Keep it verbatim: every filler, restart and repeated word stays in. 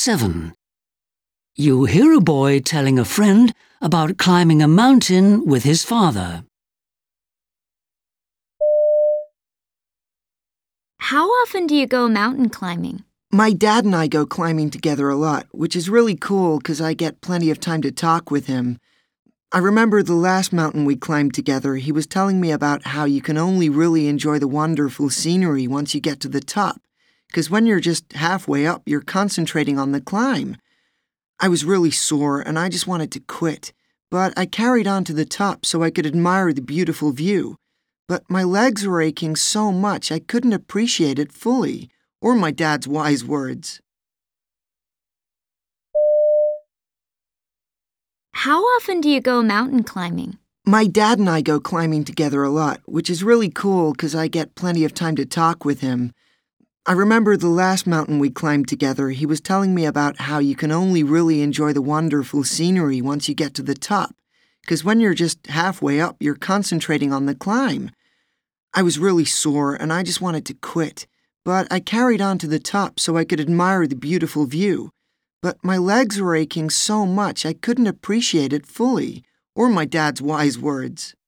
seven. You hear a boy telling a friend about climbing a mountain with his father. How often do you go mountain climbing? My dad and I go climbing together a lot, which is really cool because I get plenty of time to talk with him. I remember the last mountain we climbed together, he was telling me about how you can only really enjoy the wonderful scenery once you get to the top, because when you're just halfway up, you're concentrating on the climb. I was really sore and I just wanted to quit, but I carried on to the top so I could admire the beautiful view. But my legs were aching so much I couldn't appreciate it fully, or my dad's wise words. How often do you go mountain climbing? My dad and I go climbing together a lot, which is really cool because I get plenty of time to talk with him. I remember the last mountain we climbed together, he was telling me about how you can only really enjoy the wonderful scenery once you get to the top, because when you're just halfway up, you're concentrating on the climb. I was really sore and I just wanted to quit, but I carried on to the top so I could admire the beautiful view. But my legs were aching so much I couldn't appreciate it fully, or my dad's wise words.